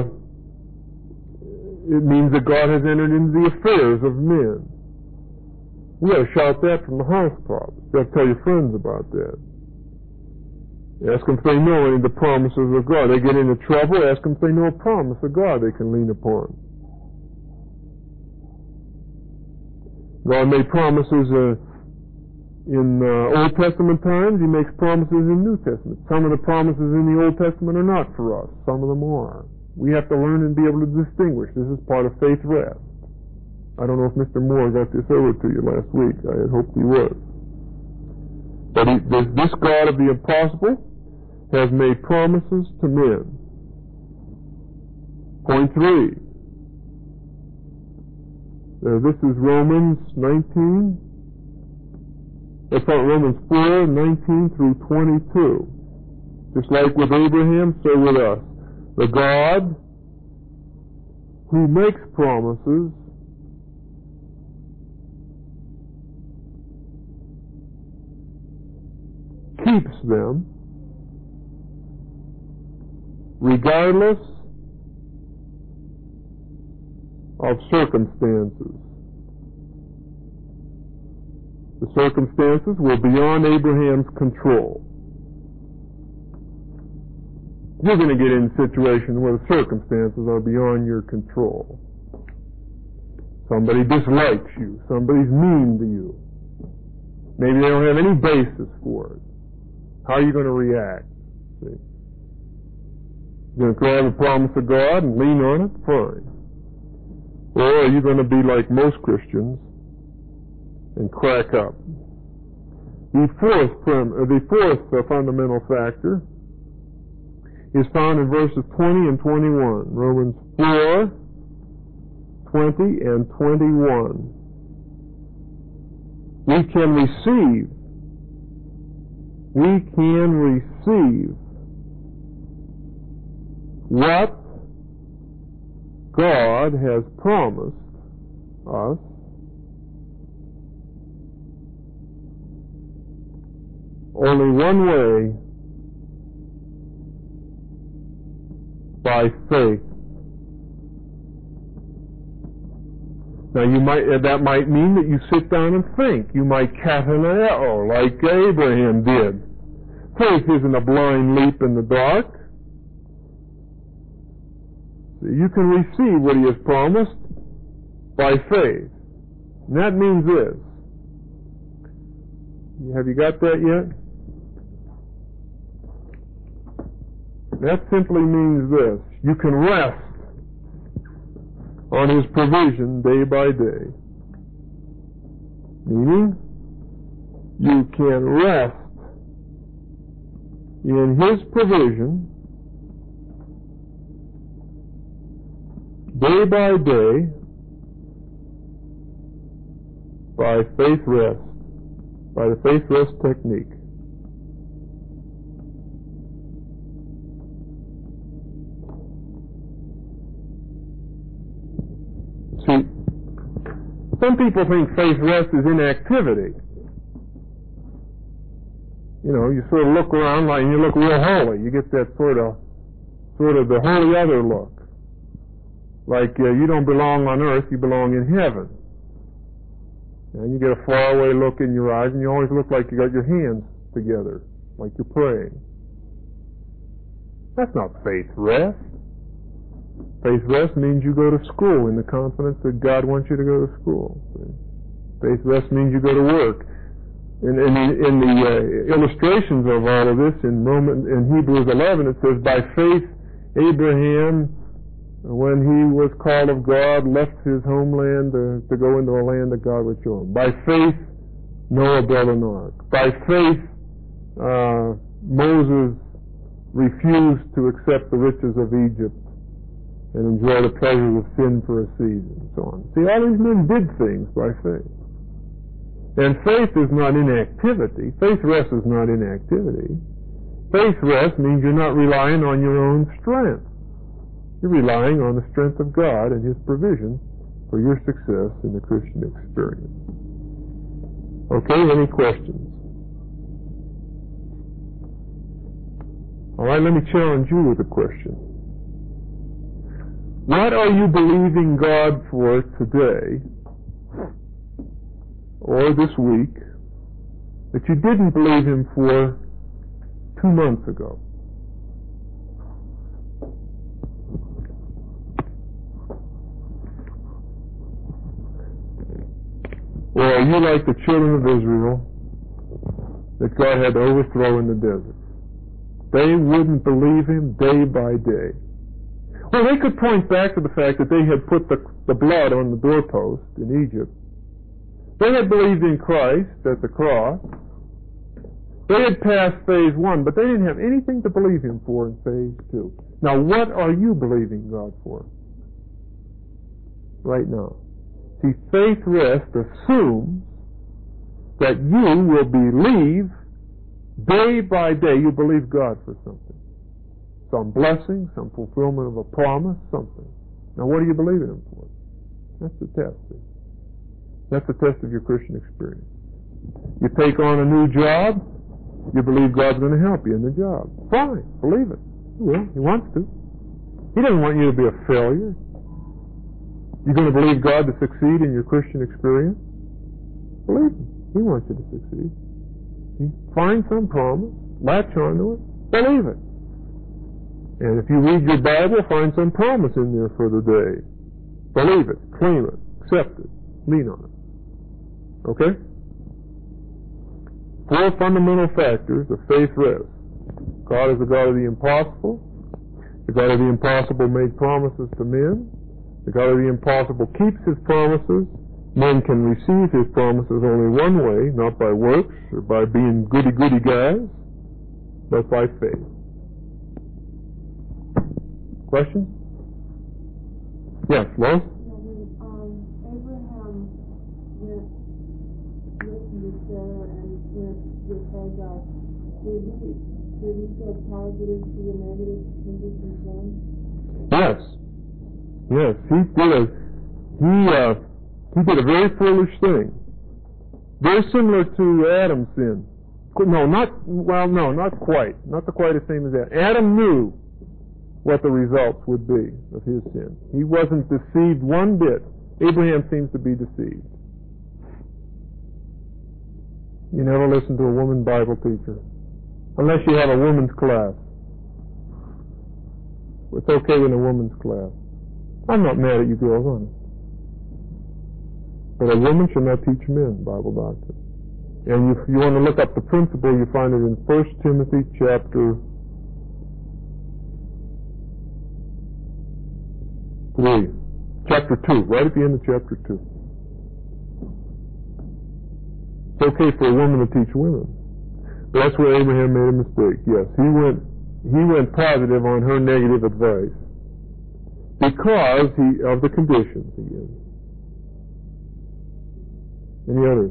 it means that God has entered into the affairs of men. You got to shout that from the housetops. You got to tell your friends about that. Ask them if they know any of the promises of God. They get into trouble, ask them if they know a promise of God they can lean upon. God made promises uh, in uh, Old Testament times. He makes promises in New Testament. Some of the promises in the Old Testament are not for us. Some of them are. We have to learn and be able to distinguish. This is part of faith rest. I don't know if Mister Moore got this over to you last week. I had hoped he was. But he, this, this God of the impossible has made promises to men. Point three. Uh, this is Romans nineteen. That's not Romans four, nineteen through twenty-two. Just like with Abraham, so with us. The God who makes promises keeps them regardless of circumstances. The circumstances were beyond Abraham's control. You're going to get in situations where the circumstances are beyond your control. Somebody dislikes you. Somebody's mean to you. Maybe they don't have any basis for it. How are you going to react? See? You're going to grab a promise of God and lean on it? Fine. Or are you going to be like most Christians and crack up? The fourth, prim, uh, the fourth uh, fundamental factor is found in verses twenty and twenty-one. Romans four, twenty and twenty-one. We can receive, we can receive what God has promised us only one way: by faith. Now you might, that might mean that you sit down and think. You might kataneo like Abraham did. Faith isn't a blind leap in the dark. You can receive what he has promised by faith. And that means this. Have you got that yet? That simply means this. You can rest on his provision day by day. Meaning, you can rest in his provision day by day by faith rest, by the faith rest technique. See, some people think faith rest is inactivity. You know, you sort of look around like you look real holy. You get that sort of, sort of the holy other look. Like uh, you don't belong on earth, you belong in heaven. And you get a faraway look in your eyes, and you always look like you got your hands together, like you're praying. That's not faith rest. Faith rest means you go to school in the confidence that God wants you to go to school. Faith rest means you go to work. In, in the, in the uh, illustrations of all of this, in Roman, in Hebrews eleven, it says, by faith Abraham, when he was called of God, left his homeland to, to go into a land that God would show him. By faith, Noah built an ark. By faith, uh, Moses refused to accept the riches of Egypt and enjoy the pleasures of sin for a season, and so on. See, all these men did things by faith. And faith is not inactivity. Faith rest is not inactivity. Faith rest means you're not relying on your own strength. You're relying on the strength of God and his provision for your success in the Christian experience. Okay, any questions? All right, let me challenge you with a question. What are you believing God for today or this week that you didn't believe Him for two months ago? Or are you like the children of Israel that God had to overthrow in the desert? They wouldn't believe Him day by day. Well, they could point back to the fact that they had put the, the blood on the doorpost in Egypt. They had believed in Christ at the cross. They had passed phase one, but they didn't have anything to believe Him for in phase two. Now, what are you believing God for right now? See, faith rest assumes that you will believe day by day. You believe God for something. Some blessing, some fulfillment of a promise, something. Now, what are you believing Him for? That's the test. That's the test of your Christian experience. You take on a new job, you believe God's going to help you in the job. Fine, believe it. Well, He wants to. He doesn't want you to be a failure. You're going to believe God to succeed in your Christian experience? Believe Him. He wants you to succeed. Find some promise, latch onto it, believe it. And if you read your Bible, find some promise in there for the day. Believe it, claim it, accept it, lean on it. Okay? Four fundamental factors of faith rest. God is the God of the impossible. The God of the impossible made promises to men. The God of the impossible keeps His promises. Men can receive His promises only one way, not by works or by being goody-goody guys, but by faith. Questions? Yes, Lois? Yeah, when um, Abraham went with Sarah and went with Hagar, did he, did he feel positive to the negative conditions then? Yes. Yes, he did a, he, uh, he did a very foolish thing. Very similar to Adam's sin. No, not, well, no, not quite. Not the quite the same as that. Adam knew what the results would be of his sin. He wasn't deceived one bit. Abraham seems to be deceived. You never listen to a woman Bible teacher. Unless you have a woman's class. It's okay in a woman's class. I'm not mad at you girls, honest. But a woman should not teach men Bible doctrine. And if you want to look up the principle, you find it in First Timothy chapter three. Chapter two, right at the end of chapter two. It's okay for a woman to teach women. But that's where Abraham made a mistake. Yes, he went he went positive on her negative advice. Because he, of the conditions again. Any others?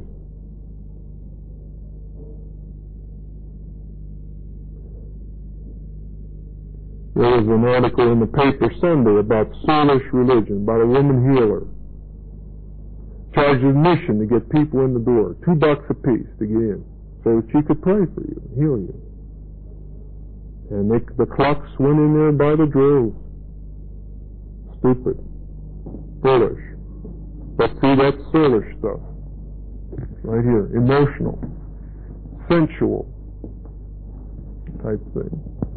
There was an article in the paper Sunday about soulish religion, about a woman healer. Charged admission to get people in the door. Two bucks a piece to get in. So that she could pray for you and heal you. And they, the clocks went in there by the droves. Stupid, foolish. But see, that's soulish stuff. Right here. Emotional, sensual type thing.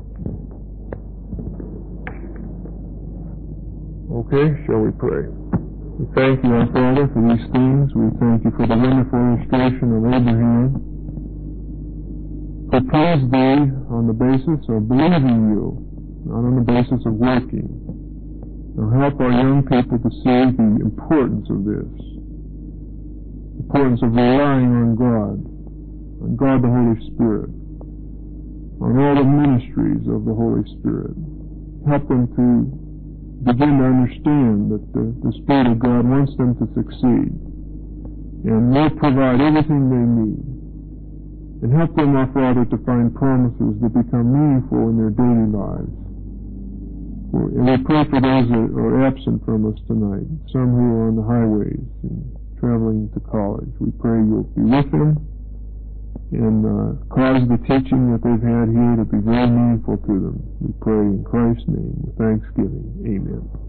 Okay, shall we pray? We thank you, our Father, for these things. We thank you for the wonderful illustration of Abraham, who praised thee on the basis of believing you, not on the basis of working. Now help our young people to see the importance of this, the importance of relying on God, on God the Holy Spirit, on all the ministries of the Holy Spirit. Help them to begin to understand that the, the Spirit of God wants them to succeed and will provide everything they need. And help them, our Father, to find promises that become meaningful in their daily lives. And we pray for those that are absent from us tonight, some who are on the highways and traveling to college. We pray you'll be with them, and uh, cause the teaching that they've had here to be very meaningful to them. We pray in Christ's name with thanksgiving. Amen.